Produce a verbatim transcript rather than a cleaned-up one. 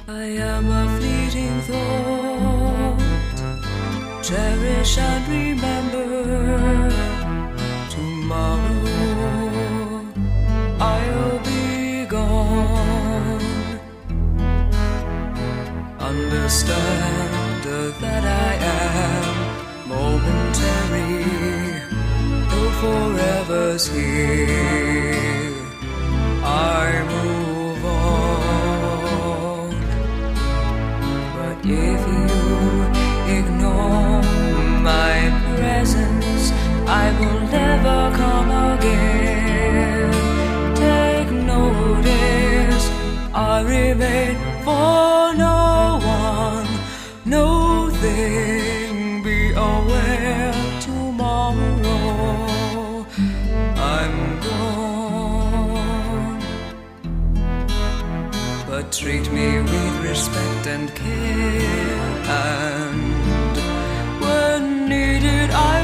I am a fleeting thought, cherish and remember. Tomorrow I'll be gone. Understand that I am momentary, though forever's here. I move on, but if you ignore my presence, I will never come again. Take notice, I remain for no one, no thing. Be aware, tomorrow I'm gone. But treat me with respect and care, and when needed I